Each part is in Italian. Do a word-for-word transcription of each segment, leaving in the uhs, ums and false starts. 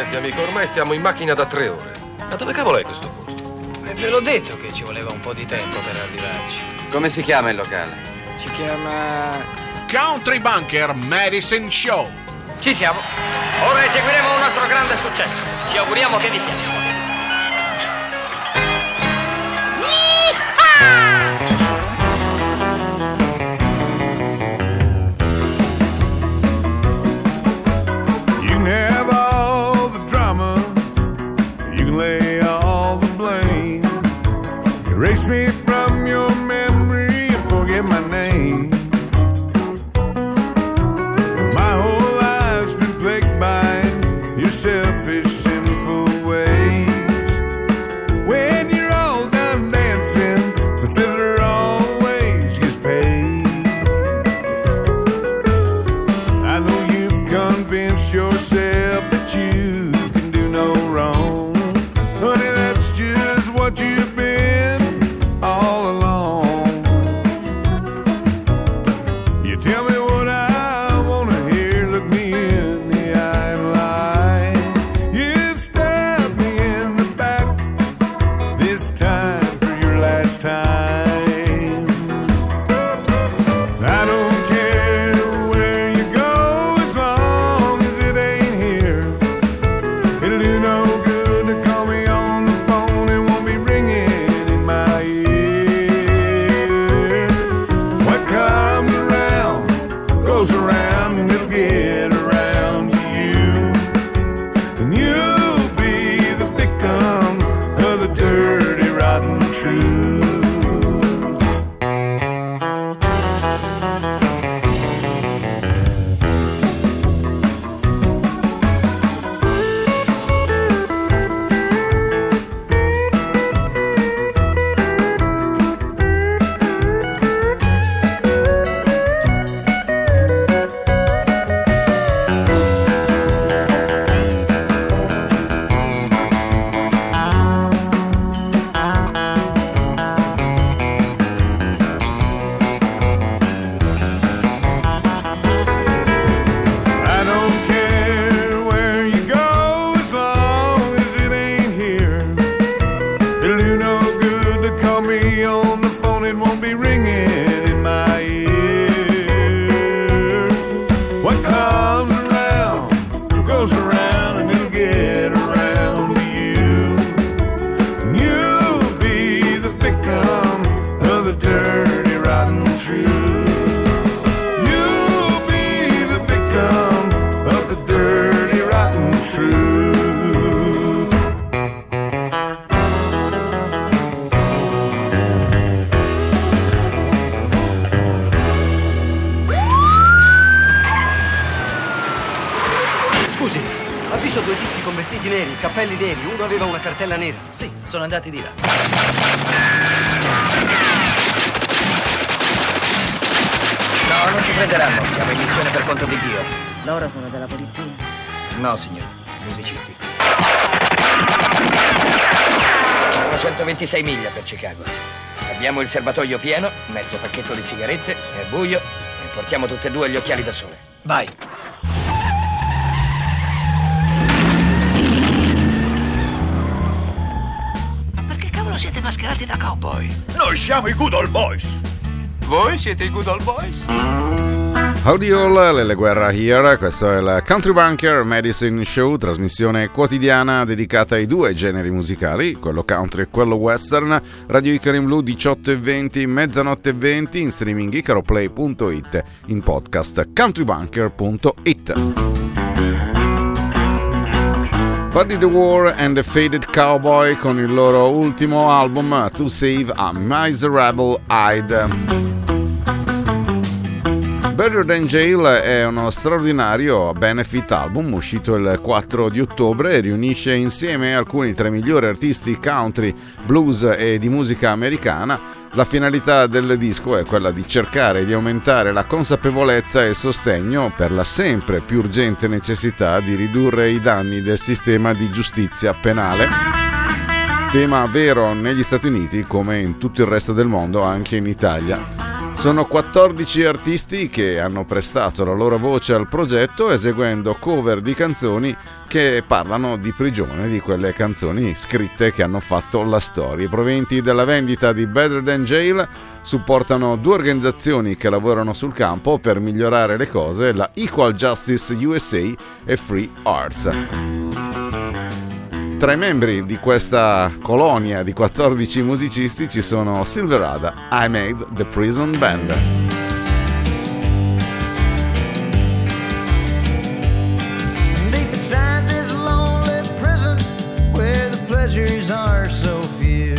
Senti amico, ormai stiamo in macchina da tre ore. Ma dove cavolo è questo posto? E ve l'ho detto che ci voleva un po' di tempo per arrivarci. Come si chiama il locale? Si chiama... Country Bunker Medicine Show. Ci siamo. Ora eseguiremo un nostro grande successo. Ci auguriamo che vi piaccia. Erase me from your memory and forget my name. My whole life's been plagued by your selfish, sinful ways. When you're all done dancing, the fiddler always gets paid. I know you've convinced yourself that you can do no wrong. Honey, that's just what you've been all along. You tell me what I wanna hear, look me in the eye and lie. You've stabbed me in the back, this time for your last time. I don't care where you go as long as it ain't here. It'll do no good to call me on the phone, it won't be ringing in my ear. What comes around goes around and it'll get around to you. And you'll be the victim of the dirty, rotten truth. I don't care where you go as long as it ain't here. It'll do no good to call me on the phone, it won't be ringing in my ear. What comes around goes around and it'll get around to you. And you'll be the victim of the dirty, rotten truth. You'll be the victim of the dirty, rotten truth. Scusi, ha visto due tizi con vestiti neri, cappelli neri, uno aveva una cartella nera? Sì, sono andati di là. No, non ci prenderanno. Siamo in missione per conto di Dio. Loro sono della polizia? No, signore. Musicisti. Sono centoventisei miglia per Chicago. Abbiamo il serbatoio pieno, mezzo pacchetto di sigarette, è buio e portiamo tutte e due gli occhiali da sole. Vai. Perché cavolo siete mascherati da cowboy? Noi siamo i Good Old Boys. Voi siete i Good Old Boys? Howdy all, Lele Guerra here, questo è il Country Bunker Medicine Show, trasmissione quotidiana dedicata ai due generi musicali, quello country e quello western. Radio Icaro in Blu diciotto e venti, mezzanotte e venti, in streaming icaroplay punto it, in podcast countrybunker punto it. Buddy the War and the Faded Cowboy con il loro ultimo album To Save a Miserable Hide. Better Than Jail è uno straordinario benefit album uscito il quattro di ottobre e riunisce insieme alcuni tra i migliori artisti country, blues e di musica americana. La finalità del disco è quella di cercare di aumentare la consapevolezza e sostegno per la sempre più urgente necessità di ridurre i danni del sistema di giustizia penale. Tema vero negli Stati Uniti come in tutto il resto del mondo, anche in Italia. Sono quattordici artisti che hanno prestato la loro voce al progetto eseguendo cover di canzoni che parlano di prigione, di quelle canzoni scritte che hanno fatto la storia. I proventi della vendita di Better Than Jail supportano due organizzazioni che lavorano sul campo per migliorare le cose, la Equal Justice U S A e Free Arts. Tra i membri di questa colonia di quattordici musicisti ci sono Silverado, I Made the Prison Band. Deep inside this lonely prison where the pleasures are so few,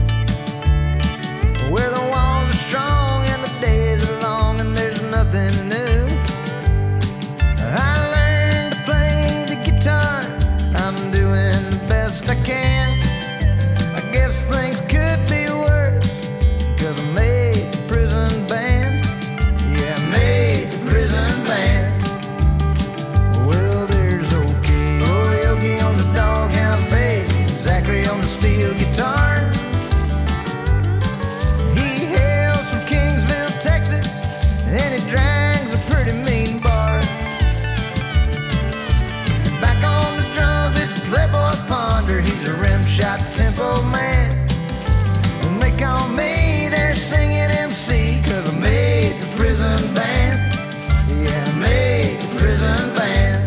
where the walls are strong and the days are long and there's nothing new, I learned to play the guitar. I'm doing the best I can. I guess things could be worse, 'cause I made the prison band. Yeah, I made the prison band. Well, there's okay oh, Yogi on the doghouse bass, Zachary on the steel guitar. He hails from Kingsville, Texas, and he drags a pretty mean bar. Back on the drums, it's Playboy Ponder. He's a rim shot tempo man. And they call me their singing M C, 'cause I made the prison band. Yeah, I made the prison band.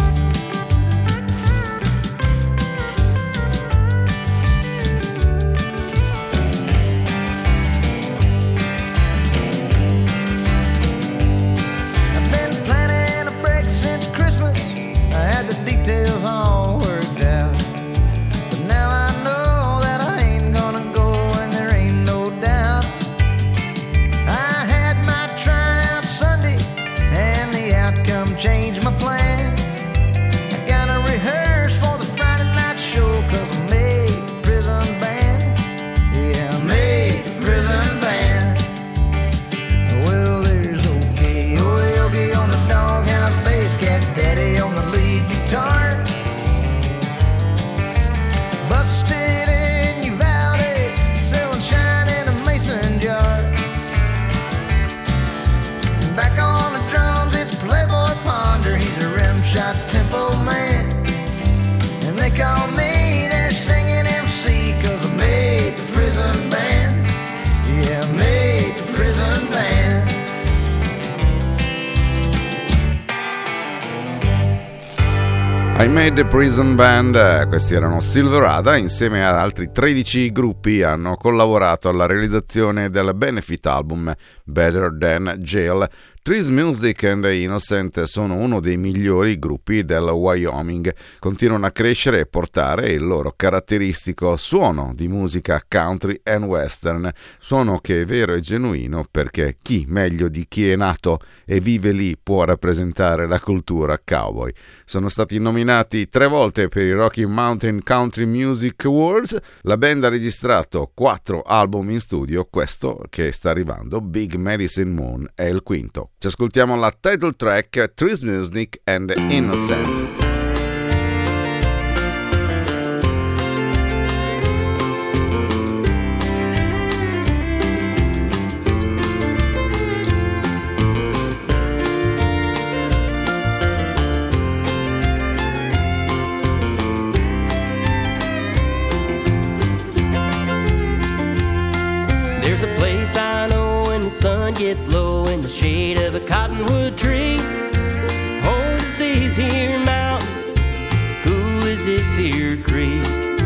I've been planning a break since Christmas. I had the details all worked out, but now I know that I ain't gonna go and there ain't no doubt. I had my tryout Sunday and the outcome changed my plans. I gotta rehearse for the Friday night show, 'cause I made the prison band. Yeah, I made the prison band. Well, there's okay oh, Yogi on the doghouse bass, Cat Daddy on the lead guitar. Busted in Uvalde, selling shine in a mason jar. Back on the drums, it's Playboy Ponder. He's a rim shot tempo man. And they call me their singing M C, 'cause I made the prison band. Yeah, I made the prison band. I Made the Prison Band, questi erano Silverado, insieme ad altri tredici gruppi hanno collaborato alla realizzazione del benefit album Better Than Jail. Trees Music and Innocent sono uno dei migliori gruppi del Wyoming, continuano a crescere e portare il loro caratteristico suono di musica country and western, suono che è vero e genuino perché chi meglio di chi è nato e vive lì può rappresentare la cultura cowboy. Sono stati nominati tre volte per i Rocky Mountain Country Music Awards, la band ha registrato quattro album in studio, questo che sta arrivando, Big Medicine Moon, è il quinto. Ci ascoltiamo la title track Trees Music and Innocent. There's a place I know when the sun gets low in the shade of a cottonwood tree. Old as these here mountains, cool as this here creek.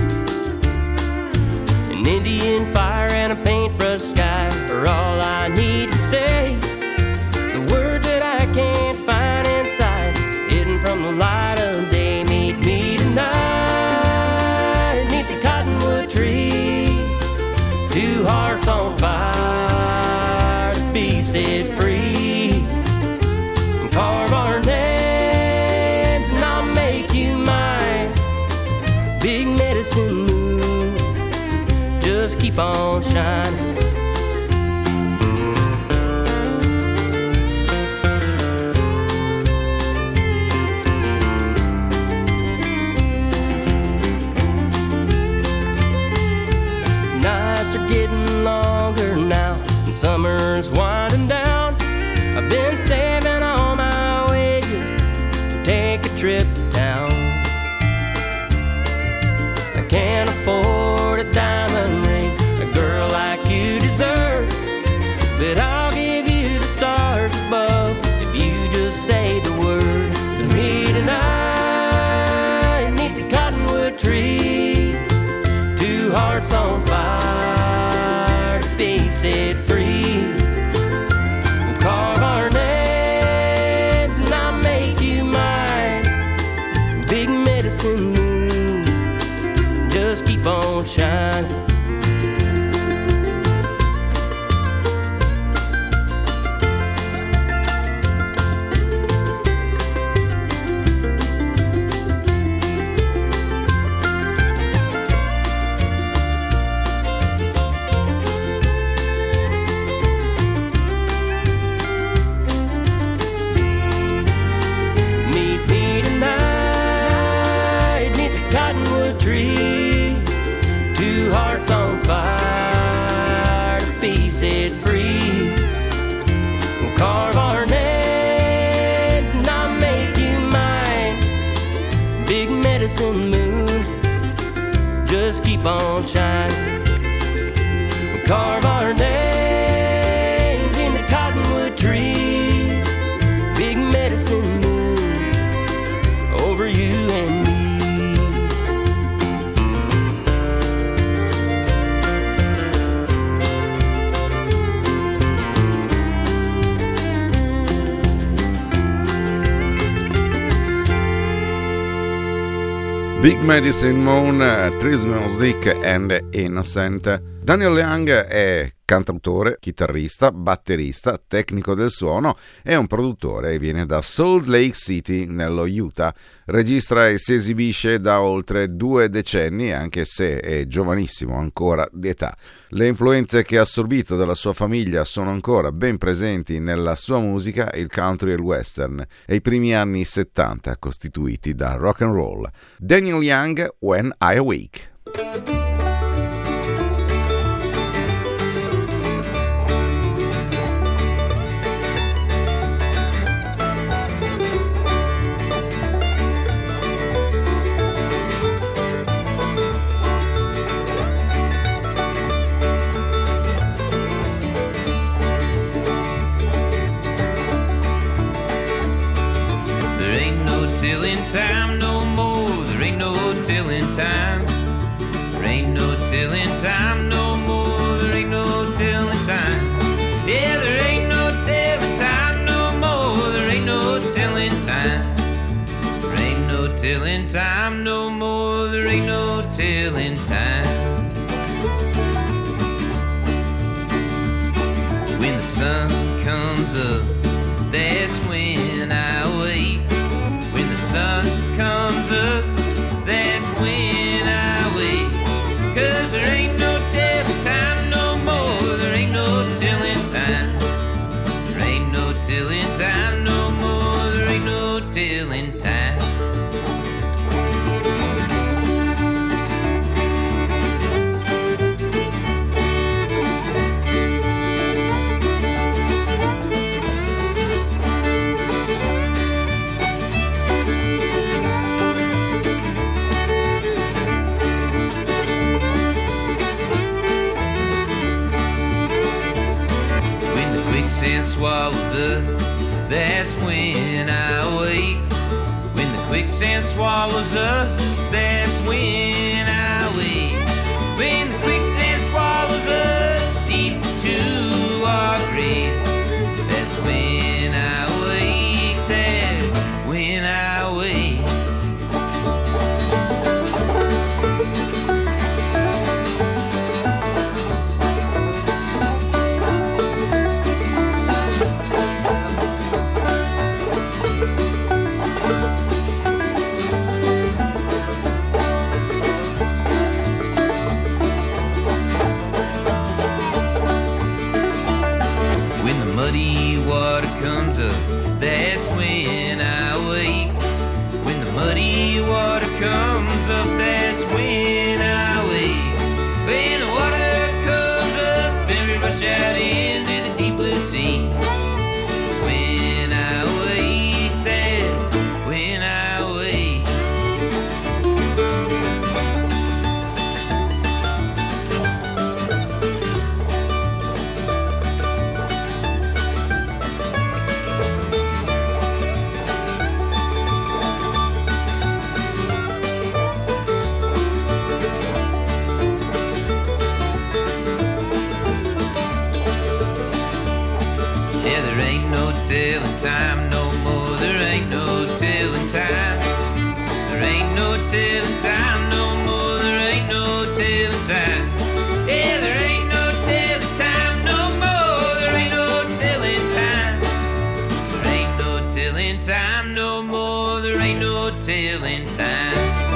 An Indian fire and a paintbrush sky are all I need to say. The words that I can't find inside, hidden from the light of day, meet me tonight neath the cottonwood tree. Two hearts on fire to be set free. And carve our names and I'll make you mine. Big medicine moon, just keep on shining. Nights are getting longer now, and summer's winding cottonwood tree, two hearts on fire to be set free. Carve our names and I'll make you mine. Big medicine moon, just keep on shining. Moon, just keep on shining. We'll carve our names in the cottonwood tree. Big medicine moon over you and me. Big Medicine Moon, Christmas Dick and Innocent. Daniel Young è cantautore, chitarrista, batterista, tecnico del suono, è un produttore e viene da Salt Lake City nello Utah. Registra e si esibisce da oltre due decenni, anche se è giovanissimo ancora di età. Le influenze che ha assorbito dalla sua famiglia sono ancora ben presenti nella sua musica, il country e il western, e i primi anni settanta costituiti da rock and roll. Daniel Young, When I Awake. Time no more, there ain't no telling time. There ain't no telling time no more, there ain't no telling time. Yeah, there ain't no telling time no more, there ain't no telling time. There ain't no telling time no more, there ain't no telling time. When the sun comes up, that's when I wake. When the sun comes up, that's when I wake. Cause there ain't no telling time no more, there ain't no telling time. There ain't no telling time no more, there ain't no telling time. Quicksand swallows us, that's when I wake. When the quicksand swallows us, that's when I wake. When the quicksand swallows us deep into our grave, that's when I wake, that's when I wake. telling time no more. There ain't no telling time. There ain't no telling time no more. There ain't no telling time. Yeah, there ain't no telling time no more. There ain't no telling time. There ain't no telling time no more. There ain't no telling time.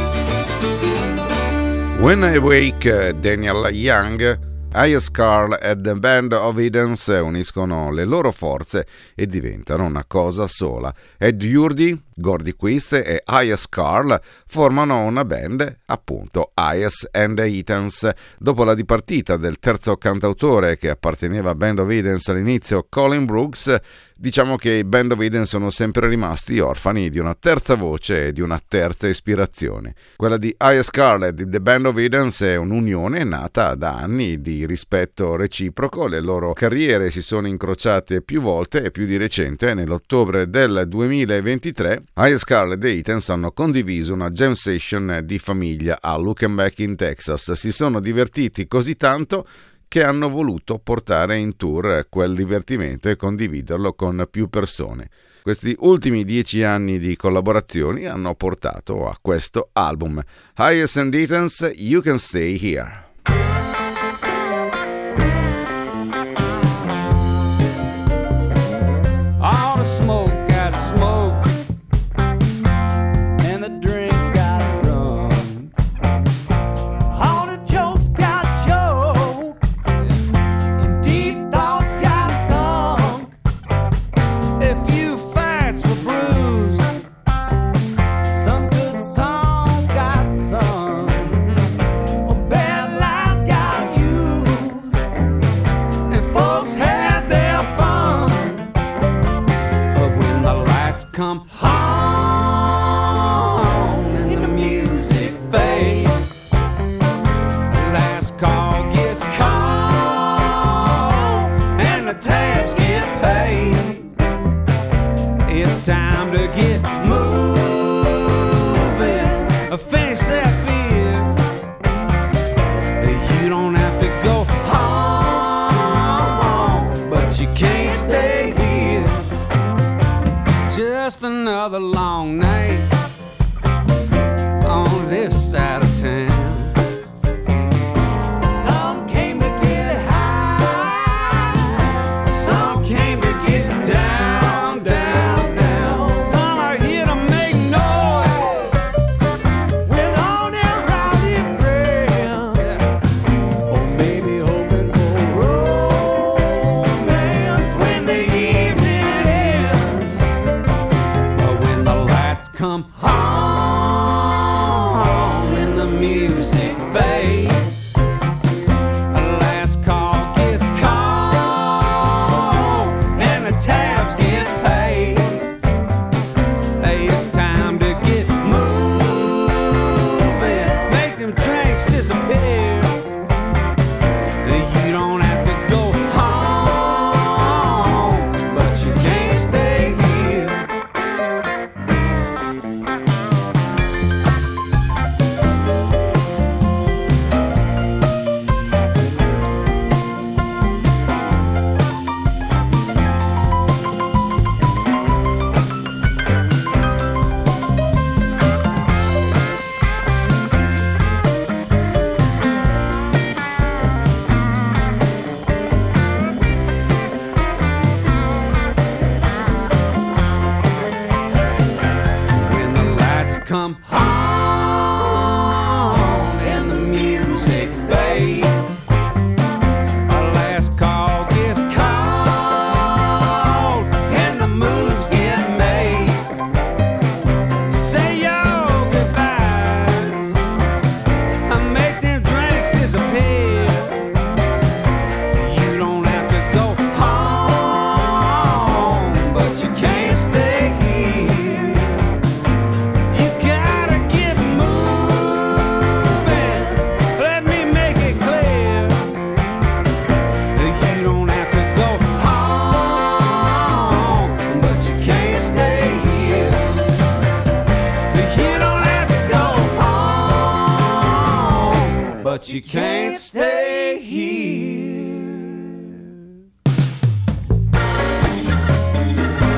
When I Wake, Daniel Young. Ayers Carl e The Band of Idens uniscono le loro forze e diventano una cosa sola. Ed Urdi, Gordy Quist e Ayers Carl formano una band, appunto Ayers and the Idens. Dopo la dipartita del terzo cantautore che apparteneva a Band of Idens all'inizio, Colin Brooks, diciamo che i Band of Idens sono sempre rimasti orfani di una terza voce e di una terza ispirazione. Quella di Ayers Carl e di The Band of Idens è un'unione nata da anni di rispetto reciproco. Le loro carriere si sono incrociate più volte e più di recente, nell'ottobre del duemilaventitré, Ayers Carl e The Idens hanno condiviso una jam session di famiglia a Luckenbach in Texas. Si sono divertiti così tanto che hanno voluto portare in tour quel divertimento e condividerlo con più persone. Questi ultimi dieci anni di collaborazioni hanno portato a questo album. Ayers and Idens, You Can Stay Here. All the smoke got smoke, and the drinks got drunk. All the jokes got joke, and deep thoughts got thunk. A few fights were bruised, some good songs got sung. Bad lines got used, and folks had their fun. Come home and the music fades. Last call gets called and the tabs get paid. It's time to get moving. Finish that beer. You don't have to go home, but you can't stay here. Just another long night on this side of town. Some came to get high, some came to get down, down, down. Some are here to make noise with all their rowdy friends, or maybe hoping for romance when the evening ends. Come home and the music fades. Last call gets called and the tabs get paid. It's time to get moving. Make them drinks disappear. You don't have to go home, but you can't stay here. Come home and the music fades. Our last call gets called and the moves get made. Say your goodbyes and make them drinks disappear. You don't have to go home, but you can't stay here. But you can't stay here.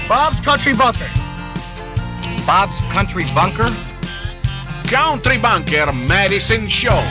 Bob's Country Bunker. Bob's Country Bunker? Country Bunker Medicine Show.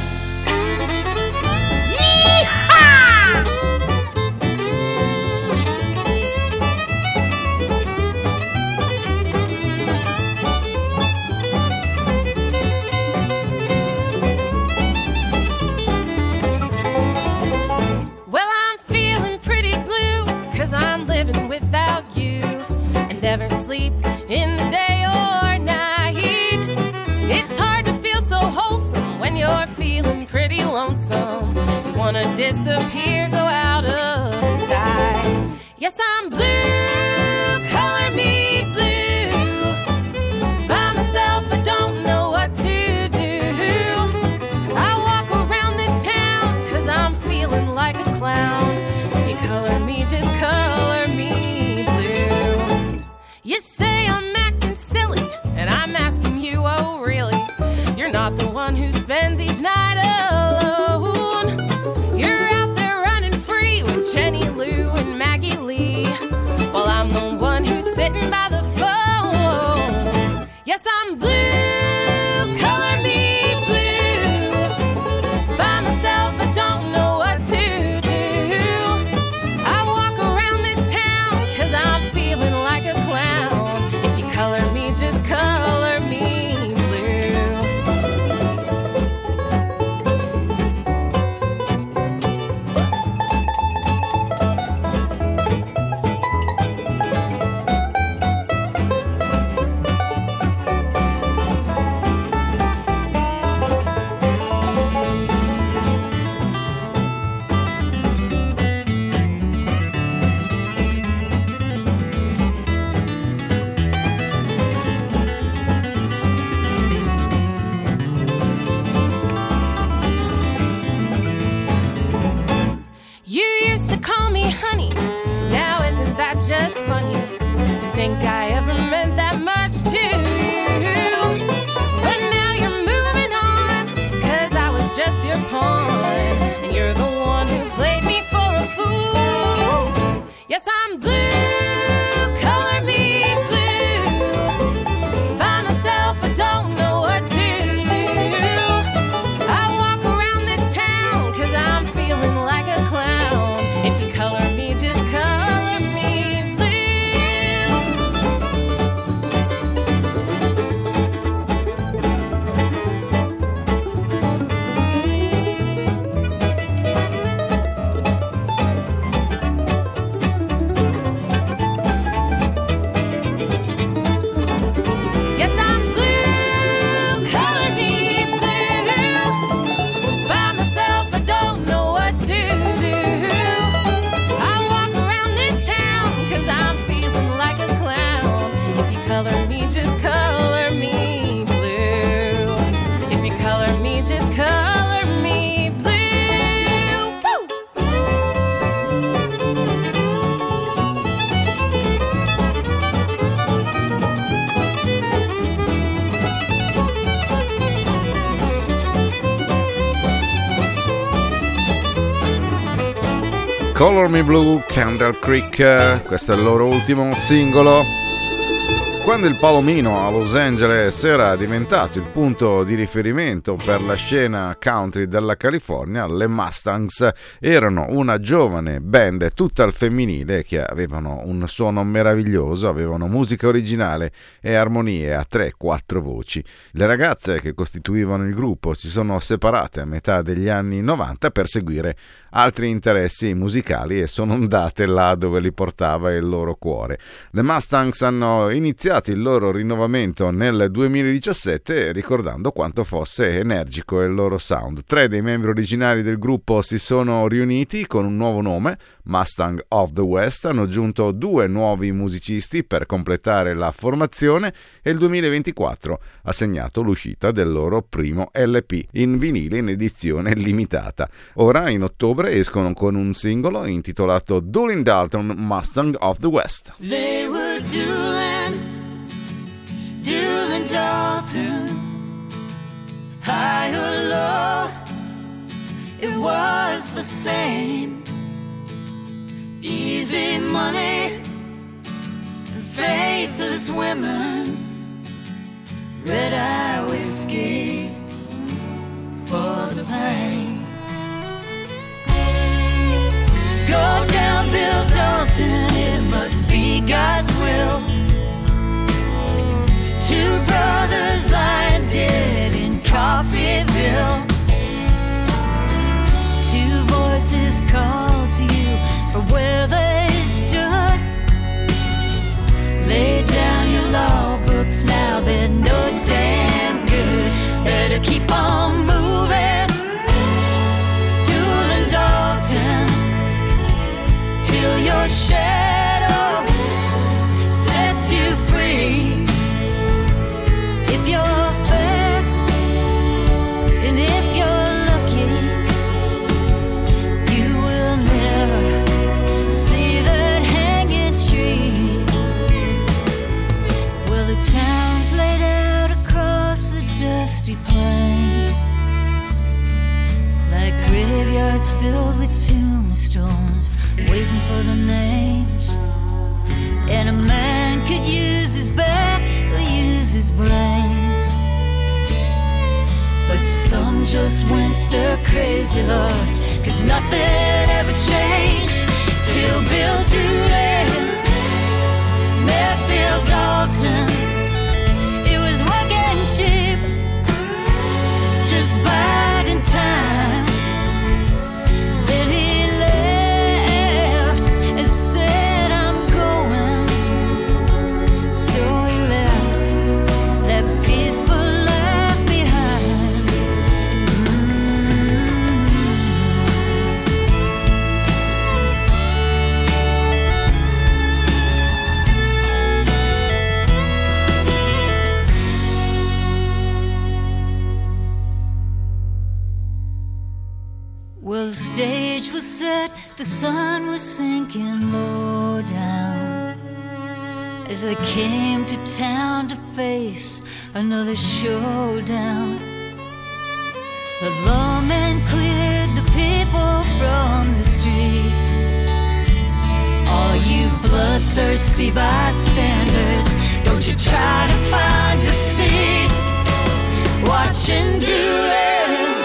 Well, I'm feeling pretty blue, 'cause I'm living without you, and never sleep in the day or night. It's hard to feel so wholesome when you're feeling pretty lonesome. You wanna disappear, go out of sight. Yes, I'm blue, color me blue. By myself, I don't know what to do. I walk around this town, 'cause I'm feeling like a clown. If you color me, just color me blue. You say I'm acting silly, and I'm asking you, oh really? You're not the one who spends each night alone. You're out there running free with Jenny Lou and Maggie Lee, while I'm the one who's sitting by the phone. Yes, I'm blue, color me blue. By myself, I don't know what to do. I walk around this town, 'cause I'm feeling like a clown. If you color me, just color me blue. You used to call me honey, now isn't that just funny? To think I ever meant that much to you. But now you're moving on, 'cause I was just your pawn, and you're the one who played me for a fool. Yes, I'm blue, color me blue. By myself, I don't know what to do. I walk around this town, 'cause I'm feeling like a clown. If you color me, just color me blue. Yes, I'm blue, color me blue. By myself, I don't know what to do. I walk around this town, 'cause I'm feeling like a clown. If you color me, just color me blue. If you color me, just color me blue. Woo! Color Me Blue, Candle Creek, questo è il loro ultimo singolo. Quando il Palomino a Los Angeles era diventato il punto di riferimento per la scena country della California, le Mustangs erano una giovane band tutta al femminile che avevano un suono meraviglioso, avevano musica originale e armonie a tre quattro voci. Le ragazze che costituivano il gruppo si sono separate a metà degli anni novanta per seguire altri interessi musicali e sono andate là dove li portava il loro cuore. Le Mustangs hanno iniziato il loro rinnovamento nel duemiladiciassette ricordando quanto fosse energico il loro sound. Tre dei membri originali del gruppo si sono riuniti con un nuovo nome, Mustang of the West, hanno aggiunto due nuovi musicisti per completare la formazione e il duemilaventiquattro ha segnato l'uscita del loro primo L P in vinile in edizione limitata. Ora in ottobre escono con un singolo intitolato Doolin Dalton Mustang of the West. They were Doolin, Doolin Dalton, high or low, it was the same. Easy money, faithless women, red-eye whiskey for the pain. Go down, Bill Dalton, it must be God's will. Two brothers lying dead in Coffeeville. Two voices called to you from where they stood. Lay down your law books now, they're no damn good. Better keep on moving, Doolin Dalton, till your shadow sets you free. If you're fast and if you're lucky, you will never see that hanging tree. Well, the town's laid out across the dusty plain, like graveyards filled with tombstones, waiting for the names. And a man could use his back or use his brains, but some just went stir crazy, Lord, 'cause nothing ever changed till Bill Doolin met Bill Dalton. It was working cheap, just biding time. Then he left and said, I'm going. So he left that peaceful life behind. Well, the stage was set, the sun was sinking low down as they came to town to face another showdown. The lawmen cleared the people from the street. All you bloodthirsty bystanders, don't you try to find a seat. Watch and do it.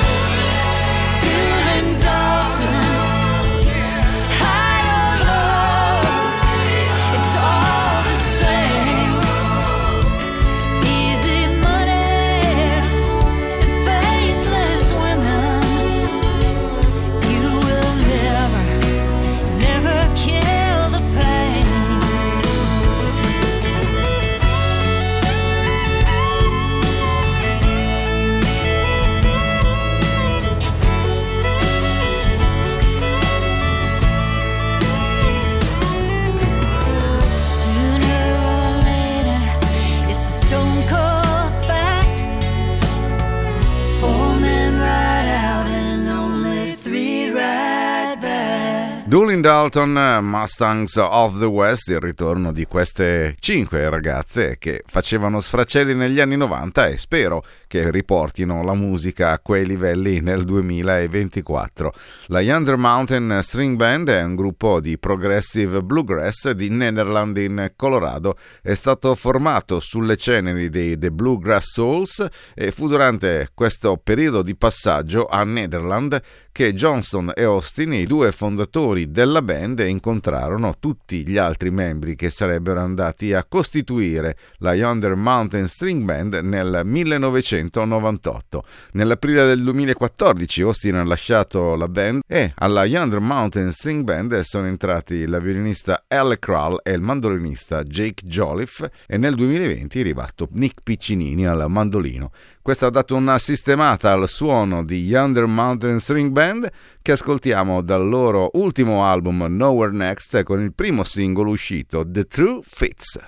Dalton, high or low, it's all the same. Easy money, faithless women. You will never, never kill the pain. Doolin Dalton, Mustangs of the West, il ritorno di queste cinque ragazze che facevano sfracelli negli anni novanta e spero che riportino la musica a quei livelli nel duemilaventiquattro. La Yonder Mountain String Band è un gruppo di progressive bluegrass di Nederland in Colorado, è stato formato sulle ceneri dei The Bluegrass Souls e fu durante questo periodo di passaggio a Nederland che Johnston e Austin, i due fondatori della band, incontrarono tutti gli altri membri che sarebbero andati a costituire la Yonder Mountain String Band nel millenovecentonovantotto. Nell'aprile del duemilaquattordici Austin ha lasciato la band e alla Yonder Mountain String Band sono entrati la violinista Elle Kral e il mandolinista Jake Jolliffe e nel duemilaventi è arrivato Nick Piccinini al mandolino. Questo ha dato una sistemata al suono di Yonder Mountain String Band che ascoltiamo dal loro ultimo album Nowhere Next con il primo singolo uscito, The True Fits.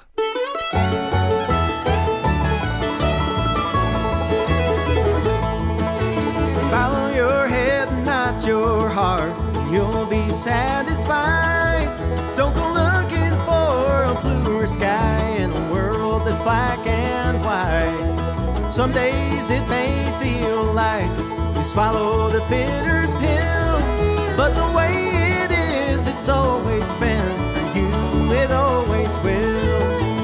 Follow your head, not your heart, you'll be satisfied. Don't go looking for a bluer sky in a world that's black and white. Some days it may feel like you swallow the bitter pill, but the way it is, it's always been for you, it always will.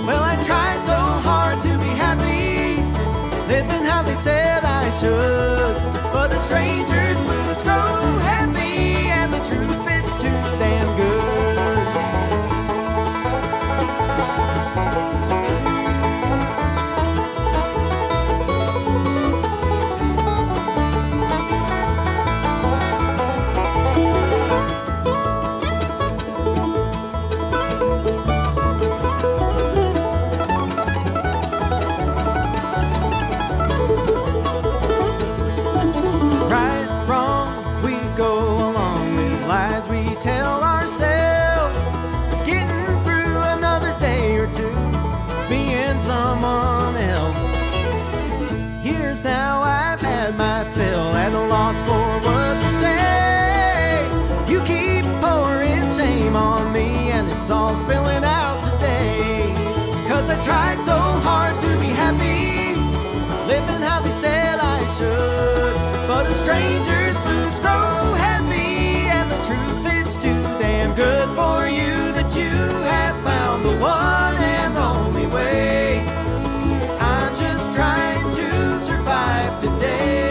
it's all spilling out today. Cause I tried so hard to be happy, living how they said I should. But a stranger's boots grow heavy, and the truth, it's too damn good for you that you have found the one and only way. I'm just trying to survive today.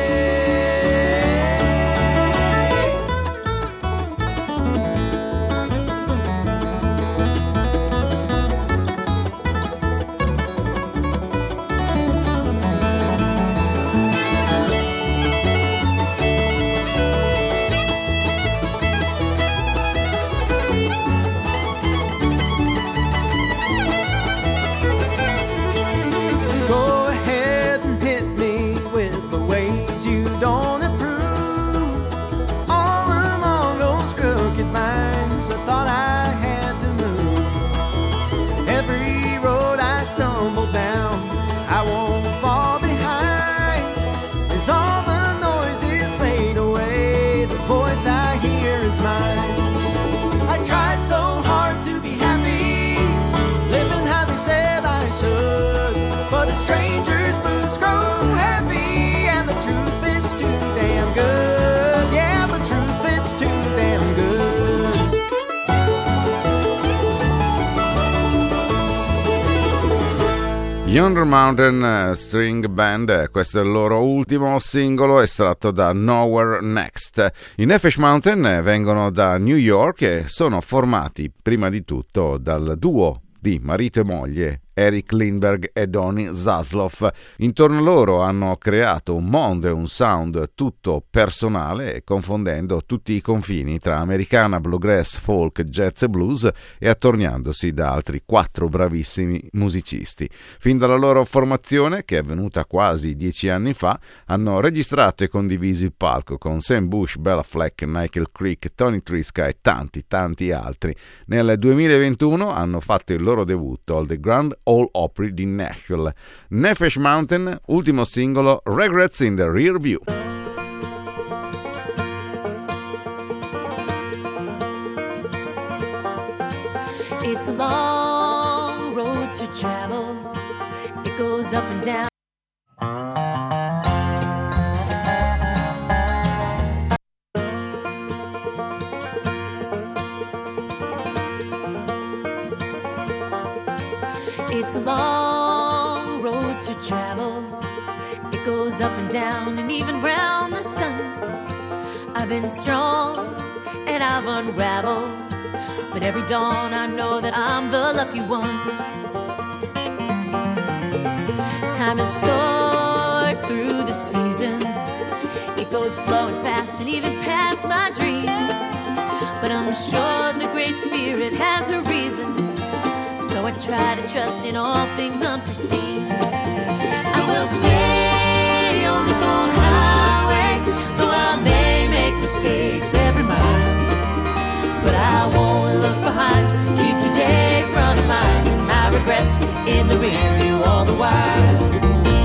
Don't approve. All along those crooked lines, I thought I had to move. Every road I stumble down, I won't fall behind. As all the noises fade away, the voice I hear is mine. I tried so hard to be happy, living how they said I should. But a stranger's boots grow heavy, and the truth, it's too damn good. Yeah, the truth, it's too damn good. Yonder Mountain String Band, questo è il loro ultimo singolo estratto da Nowhere Next. I Nefesh Mountain vengono da New York e sono formati prima di tutto dal duo di marito e moglie Eric Lindbergh e Donny Zasloff. Intorno a loro hanno creato un mondo e un sound tutto personale, confondendo tutti i confini tra americana, bluegrass, folk, jazz e blues e attorniandosi da altri quattro bravissimi musicisti. Fin dalla loro formazione, che è avvenuta quasi dieci anni fa, hanno registrato e condiviso il palco con Sam Bush, Bella Fleck, Michael Creek, Tony Triska e tanti tanti altri. Nel duemilaventuno hanno fatto il loro debutto al The Grand Ole Opry di Nashville. Nefesh Mountain, ultimo singolo, Regrets in the Rear View. It's a long road to travel. It goes up and down. It's a long road to travel. It goes up and down and even round the sun. I've been strong and I've unraveled, but every dawn I know that I'm the lucky one. Time is soared through the seasons. It goes slow and fast and even past my dreams. But I'm sure the Great Spirit has her reasons, so I try to trust in all things unforeseen. I will stay on this old highway, though I may make mistakes every mile. But I won't look behind, keep today front of mind, and my regrets in the rear view all the while.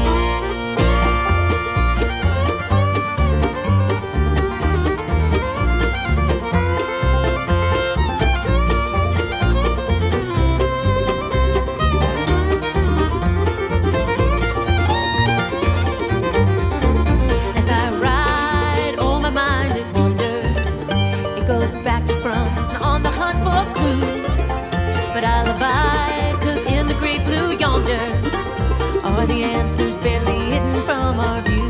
But I'll abide, 'cause in the great blue yonder are the answers barely hidden from our view.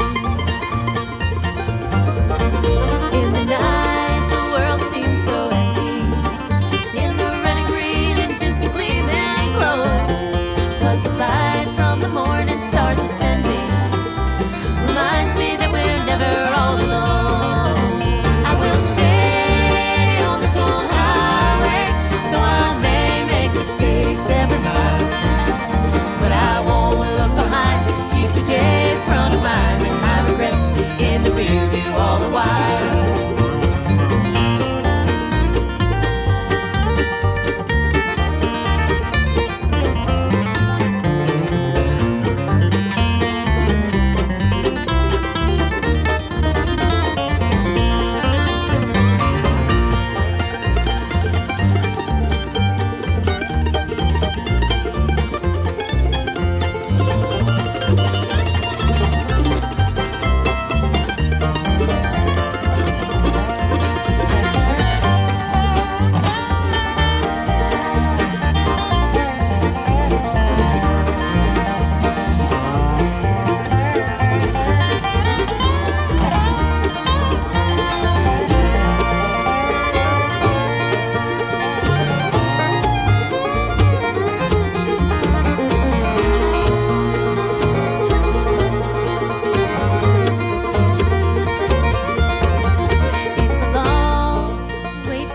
In the night the world seems so empty, in the running green and distant gleaming glow, but the light from the morning stars ascending reminds me that we're never all alone. I will stay on this old highway, though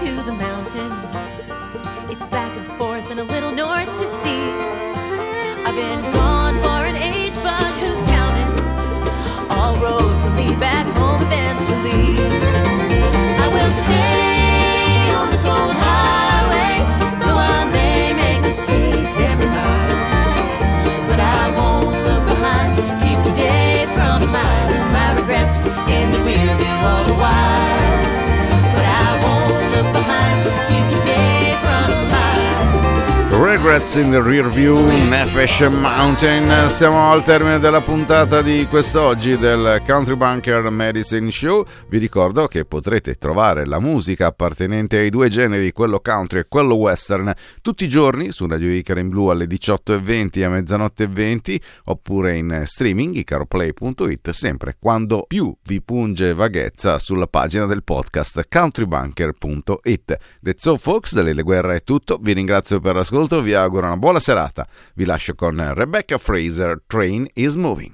to the mountains. It's back and forth and a little north to sea. I've been gone for an age, but who's counting? All roads will lead back home eventually. I will stay on this old highway, though I may make mistakes every mile. But I won't look behind, keep today front of mind, and my regrets in the rear view all the while. But I won't look behind, keep today front of mind. Regrets in the rear view, Nefesh Mountain. Siamo al termine della puntata di quest'oggi del Country Bunker Medicine Show. Vi ricordo che potrete trovare la musica appartenente ai due generi, quello country e quello western, tutti i giorni su Radio Icaro in Blu alle diciotto e venti e a mezzanotte e venti, oppure in streaming icaroplay punto it, sempre quando più vi punge vaghezza sulla pagina del podcast country bunker punto it. That's all folks, da Lele Guerra è tutto. Vi ringrazio per l'ascolto. Vi auguro una buona serata. Vi lascio con Rebecca Fraser, Train is Moving.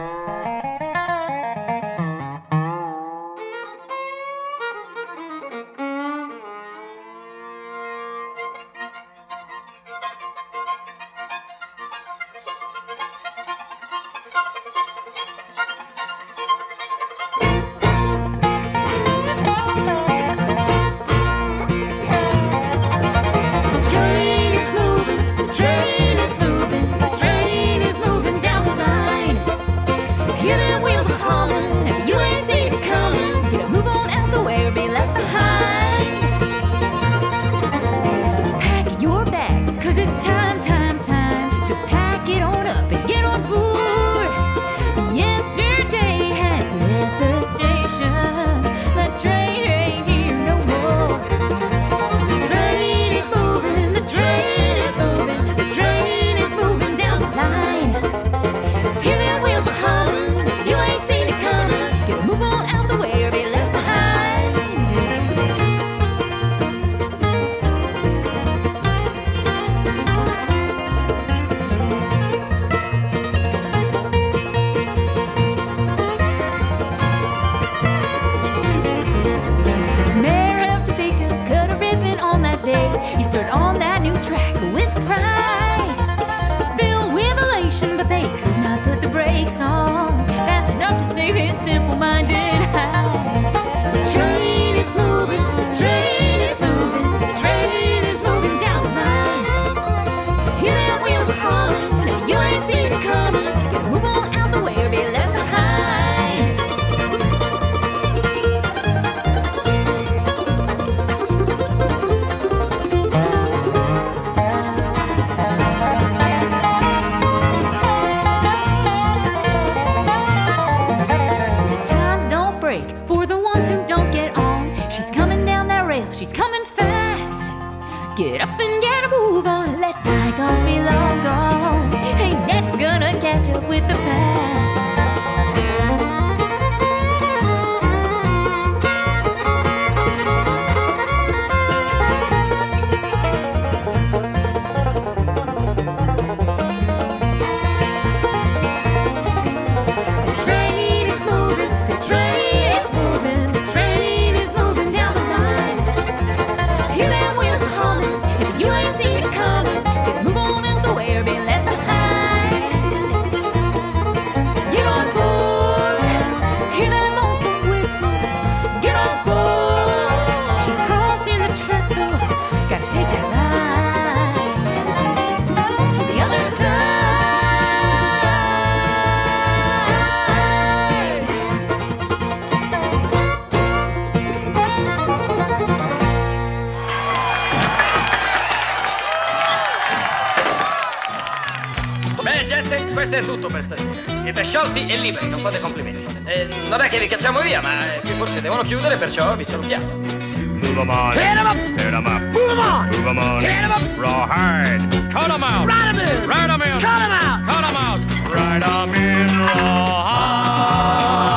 Questo è tutto per stasera. Siete sciolti e liberi, non fate complimenti. Eh, non è che vi cacciamo via, ma eh, qui forse devono chiudere, perciò vi salutiamo. Move 'em on. Hit 'em up. Hit 'em up. Move 'em on. Move 'em on. Hit 'em up. Rawhide. Cut 'em out. Ride 'em in. Ride 'em in. Cut 'em out. Cut 'em out. Ride 'em in.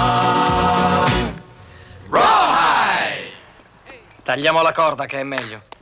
Rawhide. Rawhide. Tagliamo la corda che è meglio.